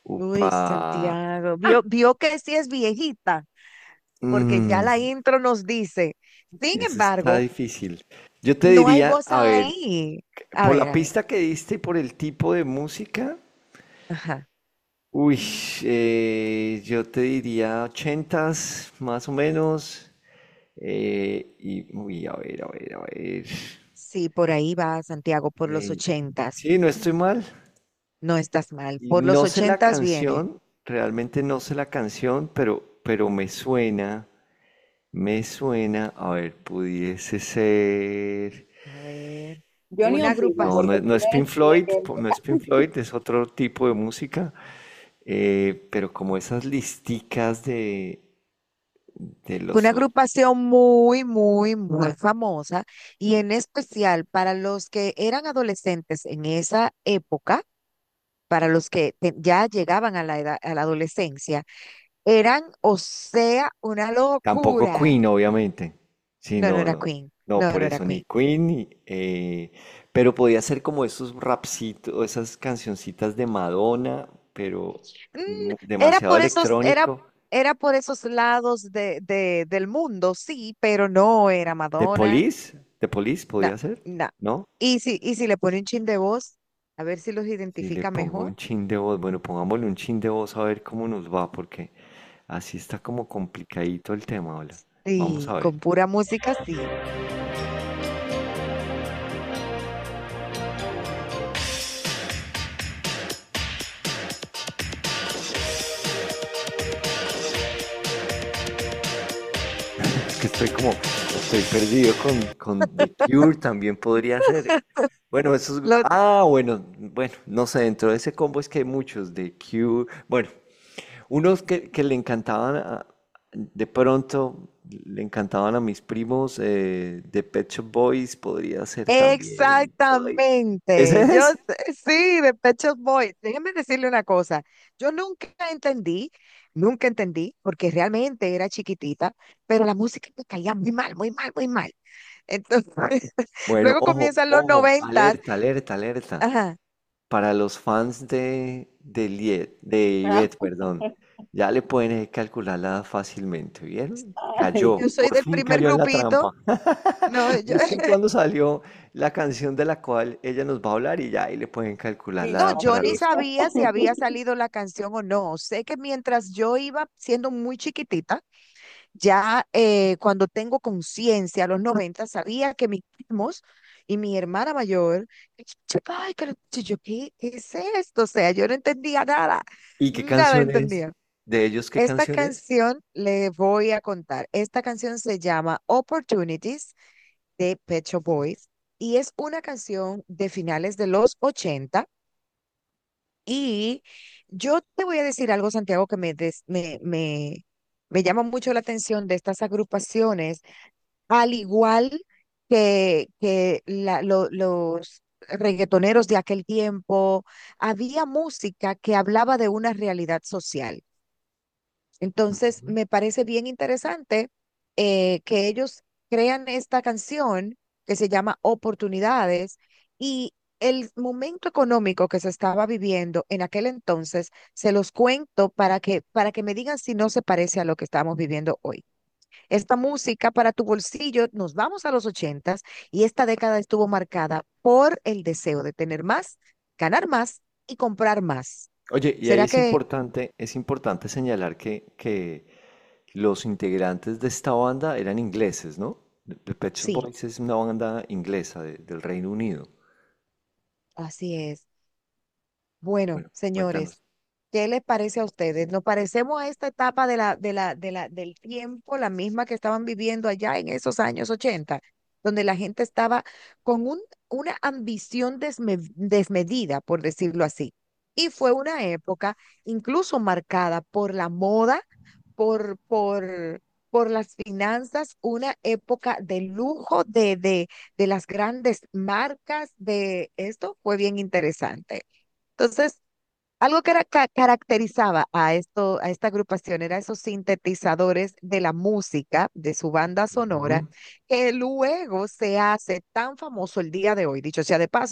Uy, Upa. Santiago, vio, vio que sí es viejita, porque ya Mm, la intro nos dice. Sin eso está embargo, difícil. Yo te no hay diría, voz a ver, ahí. A por ver, la a ver. pista que diste y por el tipo de música, Ajá. uy, eh, yo te diría ochentas, más o menos. eh, y, uy, a ver, a ver, a ver. Sí, por ahí va Santiago, por los eh, ochentas. sí, no estoy mal. No estás mal. Y Por los no sé la ochentas viene. canción, realmente no sé la canción, pero, pero me suena, me suena, a ver, pudiese ser. A ver. Yo ni Una opino, No, no, porque es no es tiene Pink Floyd, po- no es Pink nivel. Floyd, es otro tipo de música, eh, pero como esas listicas de, de Fue los... una o- agrupación muy, muy, muy famosa y en especial para los que eran adolescentes en esa época, para los que te- ya llegaban a la edad, a la adolescencia, eran, o sea, una Tampoco locura. Queen, obviamente. Sí, No, no no, era no, Queen. no, No, por no era eso ni Queen. Queen, ni, eh, pero podía ser como esos rapcitos, esas cancioncitas de Madonna, pero Mm, mu- era demasiado por esos, era, electrónico. era por esos lados de, de- del mundo, sí, pero no era ¿De Madonna. Police? ¿De Police No, podía ser? no. ¿No? Y si, y si le pone un chin de voz, a ver si los Si le identifica pongo mejor. un chin de voz, bueno, pongámosle un chin de voz a ver cómo nos va, porque así está como complicadito el tema, hola. Vamos Sí, a ver. con pura música, sí. Es que estoy como, estoy perdido con, con The Cure, también podría ser. Bueno, esos, Lo- ah, bueno, bueno, no sé, dentro de ese combo es que hay muchos, The Cure, bueno, unos que, que le encantaban, a- de pronto le encantaban a mis primos, eh, de Pet Shop Boys, podría ser también. Ay, ¿ese Exactamente. Yo es? sé- sí, de Pet Shop Boys. Déjeme decirle una cosa. Yo nunca entendí, nunca entendí, porque realmente era chiquitita, pero la música me caía muy mal, muy mal, muy mal. Entonces, Bueno, luego ojo, comienzan los ojo, noventas. alerta, alerta, alerta. Ajá. Para los fans de, de, Liet- de Ivette, perdón, ya le pueden eh, calcular la edad fácilmente, ¿vieron? Ay, Yo Cayó, soy por del fin primer cayó en la grupito. trampa. No, yo, Busquen cuando salió la canción de la cual ella nos va a hablar y ya ahí le pueden calcular la no, edad yo para ni los... sabía si había salido la canción o no. Sé que mientras yo iba siendo muy chiquitita, ya eh, cuando tengo conciencia, a los noventa, sabía que mis primos y mi hermana mayor, ay, que- yo, ¿qué, qué es esto? O sea, yo no entendía nada, ¿Y qué nada canción es? entendía. ¿De ellos qué Esta canción es? canción le voy a contar. Esta canción se llama Opportunities de Pet Shop Boys y es una canción de finales de los ochenta. Y yo te voy a decir algo, Santiago, que me, des- me, me, me llama mucho la atención de estas agrupaciones, al igual que, que la- lo- los reggaetoneros de aquel tiempo, había música que hablaba de una realidad social. Entonces, me parece bien interesante eh, que ellos crean esta canción que se llama Oportunidades y el momento económico que se estaba viviendo en aquel entonces, se los cuento para que, para que me digan si no se parece a lo que estamos viviendo hoy. Esta música para tu bolsillo, nos vamos a los ochentas y esta década estuvo marcada por el deseo de tener más, ganar más y comprar más. Oye, y ahí ¿Será es que importante, es importante señalar que, que los integrantes de esta banda eran ingleses, ¿no? The The Pet Shop sí? Boys es una banda inglesa de- del Reino Unido. Así es. Bueno, Bueno, señores, cuéntanos. ¿qué les parece a ustedes? ¿Nos parecemos a esta etapa de la, de la, de la, del tiempo, la misma que estaban viviendo allá en esos años ochenta, donde la gente estaba con un, una ambición desme- desmedida, por decirlo así? Y fue una época incluso marcada por la moda, por, por, por las finanzas, una época de lujo de, de, de las grandes marcas, de esto fue bien interesante. Entonces, algo que era- ca- caracterizaba a esto, a esta agrupación era esos sintetizadores de la música de su banda sonora, Ujú. que luego se hace tan famoso el día de hoy. Dicho sea de paso,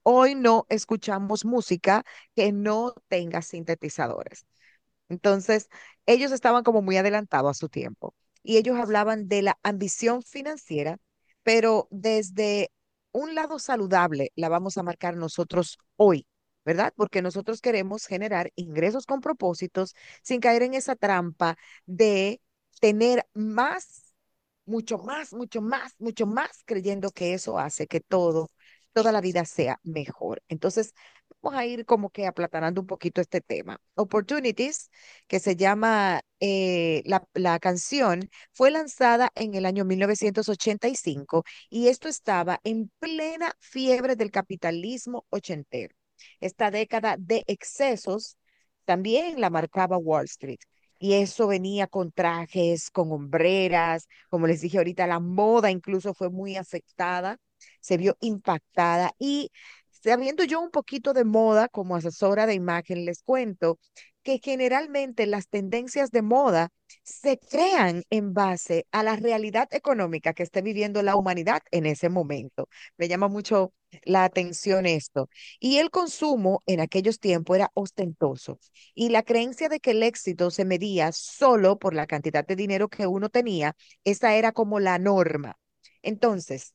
Hoy no escuchamos música que no tenga sintetizadores. Entonces, ellos estaban como muy adelantados a su tiempo y ellos hablaban de la ambición financiera, pero desde un lado saludable la vamos a marcar nosotros hoy, ¿verdad? Porque nosotros queremos generar ingresos con propósitos sin caer en esa trampa de tener más, mucho más, mucho más, mucho más, creyendo que eso hace que todo, toda la vida sea mejor. Entonces, vamos a ir como que aplatanando un poquito este tema. Opportunities, que se llama eh, la, la canción, fue lanzada en el año mil novecientos ochenta y cinco y esto estaba en plena fiebre del capitalismo ochentero. Esta década de excesos también la marcaba Wall Street. Y eso venía con trajes, con hombreras, como les dije ahorita, la moda incluso fue muy afectada, se vio impactada y sabiendo yo un poquito de moda como asesora de imagen, les cuento que generalmente las tendencias de moda se crean en base a la realidad económica que esté viviendo la humanidad en ese momento. Me llama mucho la atención esto. Y el consumo en aquellos tiempos era ostentoso. Y la creencia de que el éxito se medía solo por la cantidad de dinero que uno tenía, esa era como la norma. Entonces,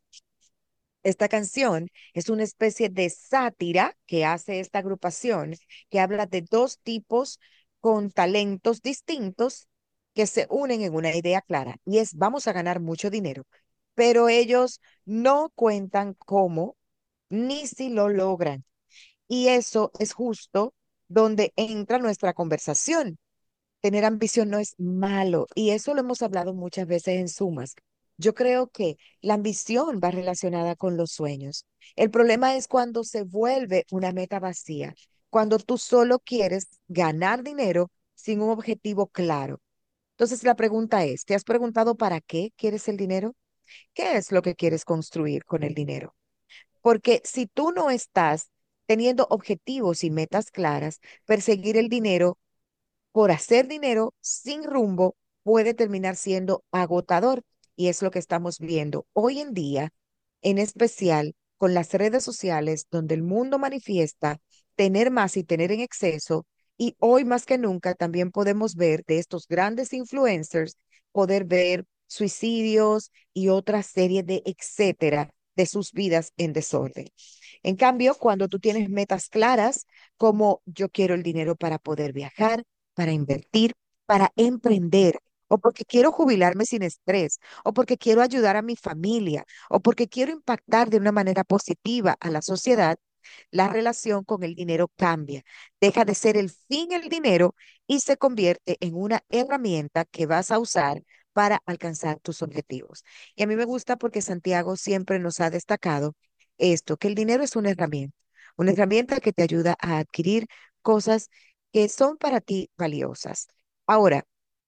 esta canción es una especie de sátira que hace esta agrupación, que habla de dos tipos con talentos distintos que se unen en una idea clara, y es vamos a ganar mucho dinero, pero ellos no cuentan cómo ni si lo logran. Y eso es justo donde entra nuestra conversación. Tener ambición no es malo y eso lo hemos hablado muchas veces en sumas. Yo creo que la ambición va relacionada con los sueños. El problema es cuando se vuelve una meta vacía, cuando tú solo quieres ganar dinero sin un objetivo claro. Entonces la pregunta es, ¿te has preguntado para qué quieres el dinero? ¿Qué es lo que quieres construir con el dinero? Porque si tú no estás teniendo objetivos y metas claras, perseguir el dinero por hacer dinero sin rumbo puede terminar siendo agotador. Y es lo que estamos viendo hoy en día, en especial con las redes sociales, donde el mundo manifiesta tener más y tener en exceso. Y hoy más que nunca también podemos ver de estos grandes influencers, poder ver suicidios y otra serie de etcétera de sus vidas en desorden. En cambio, cuando tú tienes metas claras, como yo quiero el dinero para poder viajar, para invertir, para emprender, o porque quiero jubilarme sin estrés, o porque quiero ayudar a mi familia, o porque quiero impactar de una manera positiva a la sociedad, la relación con el dinero cambia. Deja de ser el fin el dinero y se convierte en una herramienta que vas a usar para alcanzar tus objetivos. Y a mí me gusta porque Santiago siempre nos ha destacado esto, que el dinero es una herramienta, una herramienta que te ayuda a adquirir cosas que son para ti valiosas. Ahora,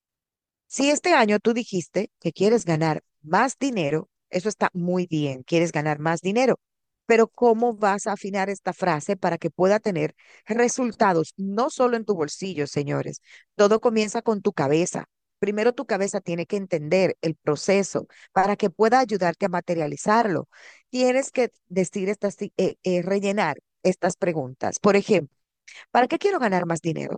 si este año tú dijiste que quieres ganar más dinero, eso está muy bien, quieres ganar más dinero, pero ¿cómo vas a afinar esta frase para que pueda tener resultados no solo en tu bolsillo, señores? Todo comienza con tu cabeza. Primero tu cabeza tiene que entender el proceso para que pueda ayudarte a materializarlo. Tienes que decir estas, eh, eh, rellenar estas preguntas. Por ejemplo, ¿para qué quiero ganar más dinero?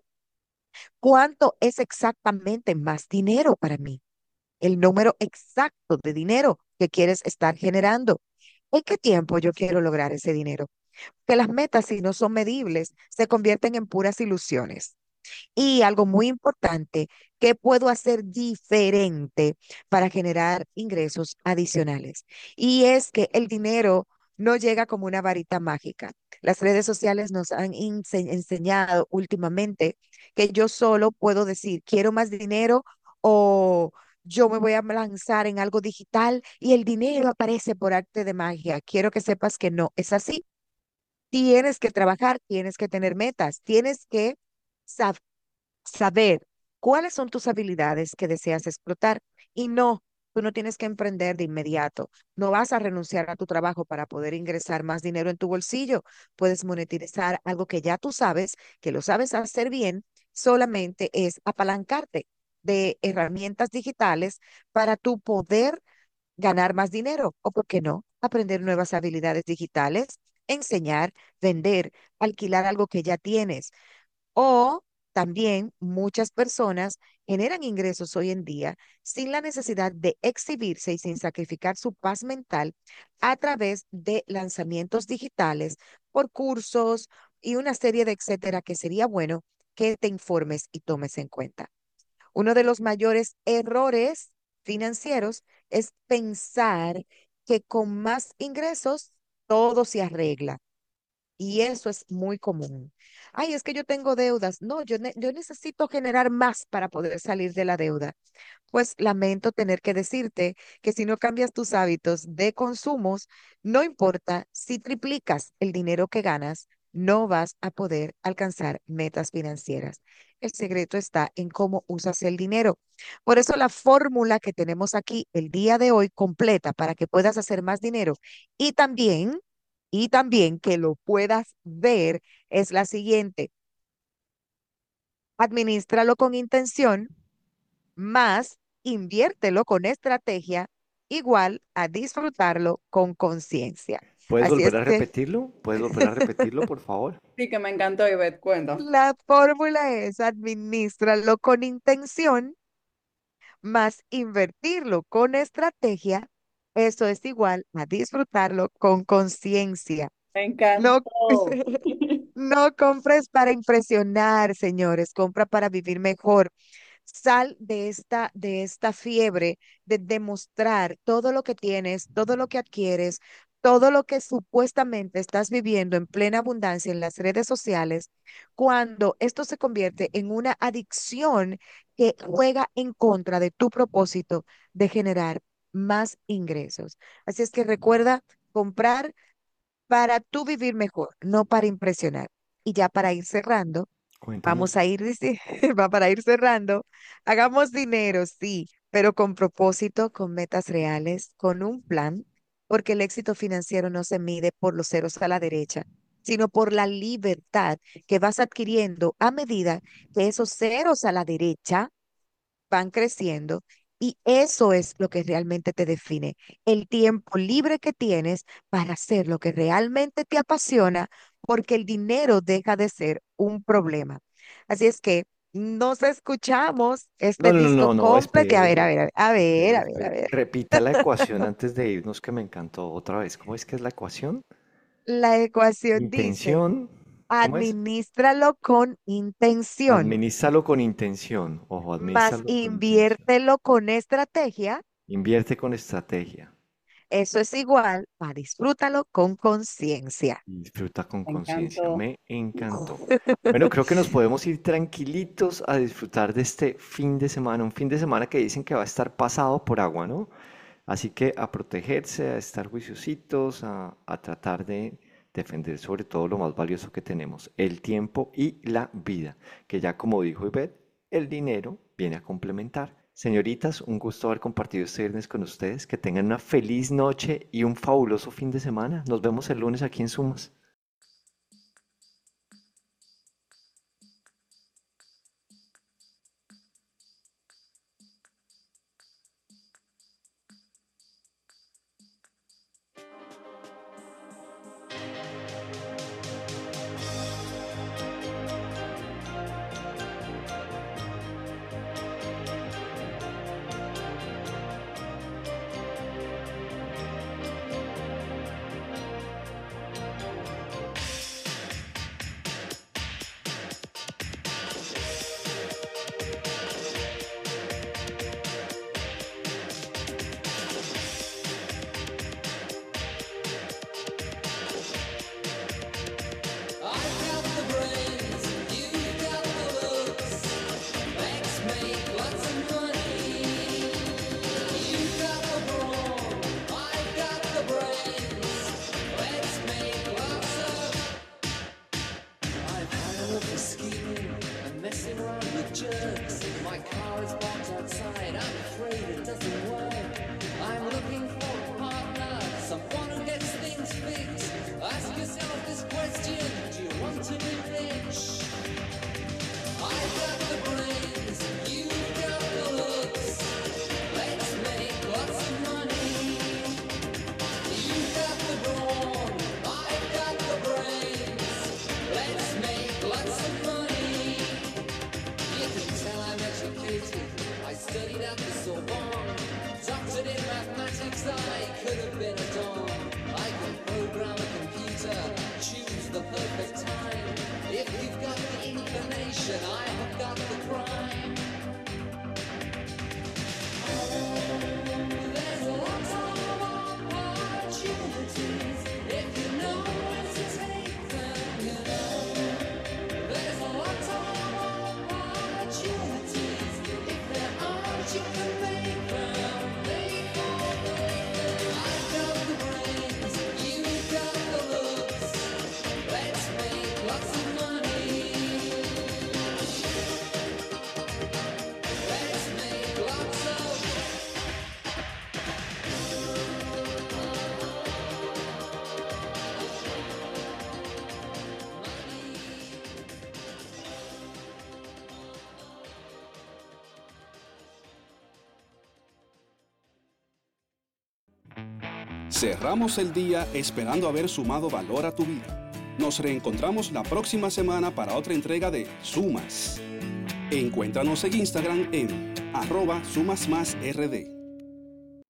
¿Cuánto es exactamente más dinero para mí? El número exacto de dinero que quieres estar generando. ¿En qué tiempo yo quiero lograr ese dinero? Que las metas, si no son medibles, se convierten en puras ilusiones. Y algo muy importante, ¿qué puedo hacer diferente para generar ingresos adicionales? Y es que el dinero no llega como una varita mágica. Las redes sociales nos han ense- enseñado últimamente que yo solo puedo decir, quiero más dinero o yo me voy a lanzar en algo digital y el dinero aparece por arte de magia. Quiero que sepas que no es así. Tienes que trabajar, tienes que tener metas, tienes que saber saber cuáles son tus habilidades que deseas explotar. Y no, tú no tienes que emprender de inmediato. No vas a renunciar a tu trabajo para poder ingresar más dinero en tu bolsillo. Puedes monetizar algo que ya tú sabes, que lo sabes hacer bien, solamente es apalancarte de herramientas digitales para tu poder ganar más dinero o, ¿por qué no?, aprender nuevas habilidades digitales. enseñar, vender, alquilar algo que ya tienes. O también muchas personas generan ingresos hoy en día sin la necesidad de exhibirse y sin sacrificar su paz mental a través de lanzamientos digitales por cursos y una serie de etcétera que sería bueno que te informes y tomes en cuenta. Uno de los mayores errores financieros es pensar que con más ingresos todo se arregla. Y eso es muy común. Ay, es que yo tengo deudas. No, yo, ne- yo necesito generar más para poder salir de la deuda. Pues lamento tener que decirte que si no cambias tus hábitos de consumos, no importa si triplicas el dinero que ganas, no vas a poder alcanzar metas financieras. El secreto está en cómo usas el dinero. Por eso la fórmula que tenemos aquí el día de hoy completa para que puedas hacer más dinero y también, y también que lo puedas ver es la siguiente. Administralo con intención más inviértelo con estrategia igual a disfrutarlo con conciencia. ¿Puedes Así volver es a que repetirlo? ¿Puedes volver a repetirlo, por favor? Sí, que me encantó, Ivette, cuenta. la fórmula es administrarlo con intención más invertirlo con estrategia. Eso es igual a disfrutarlo con conciencia. Me No, encantó. no compres para impresionar, señores, compra para vivir mejor. Sal de esta, de esta fiebre de demostrar todo lo que tienes, todo lo que adquieres, todo lo que supuestamente estás viviendo en plena abundancia en las redes sociales, cuando esto se convierte en una adicción que juega en contra de tu propósito de generar más ingresos. Así es que recuerda comprar para tú vivir mejor, no para impresionar. Y ya para ir cerrando, Cuéntame. vamos a ir, dici- va para ir cerrando. Hagamos dinero, sí, pero con propósito, con metas reales, con un plan, porque el éxito financiero no se mide por los ceros a la derecha, sino por la libertad que vas adquiriendo a medida que esos ceros a la derecha van creciendo y eso es lo que realmente te define, el tiempo libre que tienes para hacer lo que realmente te apasiona, porque el dinero deja de ser un problema. Así es que nos escuchamos No, este no, disco no, no, completo. A ver, a espere, ver, a ver, espere, a ver, a espere. ver. Repita la ecuación antes de irnos que me encantó otra vez. ¿Cómo es que es la ecuación? La ecuación dice, Intención, ¿cómo es? administralo con intención, Administralo con intención. Ojo, más administralo con intención. inviértelo con estrategia. Invierte con estrategia. Eso es igual a disfrútalo con conciencia. Y disfruta con Me conciencia. encantó. Me encantó. Bueno, creo que nos podemos ir tranquilitos a disfrutar de este fin de semana. Un fin de semana que dicen que va a estar pasado por agua, ¿no? Así que a protegerse, a estar juiciositos, a, a tratar de defender sobre todo lo más valioso que tenemos, el tiempo y la vida, que ya como dijo Ivette, el dinero viene a complementar. Señoritas, un gusto haber compartido este viernes con ustedes. Que tengan una feliz noche y un fabuloso fin de semana. Nos vemos el lunes aquí en Sumas. Lots of money. You got the brawn, I've got Cerramos el día esperando haber sumado valor a tu vida. Nos reencontramos la próxima semana para otra entrega de Sumas. Encuéntranos en Instagram en arroba sumasmásrd.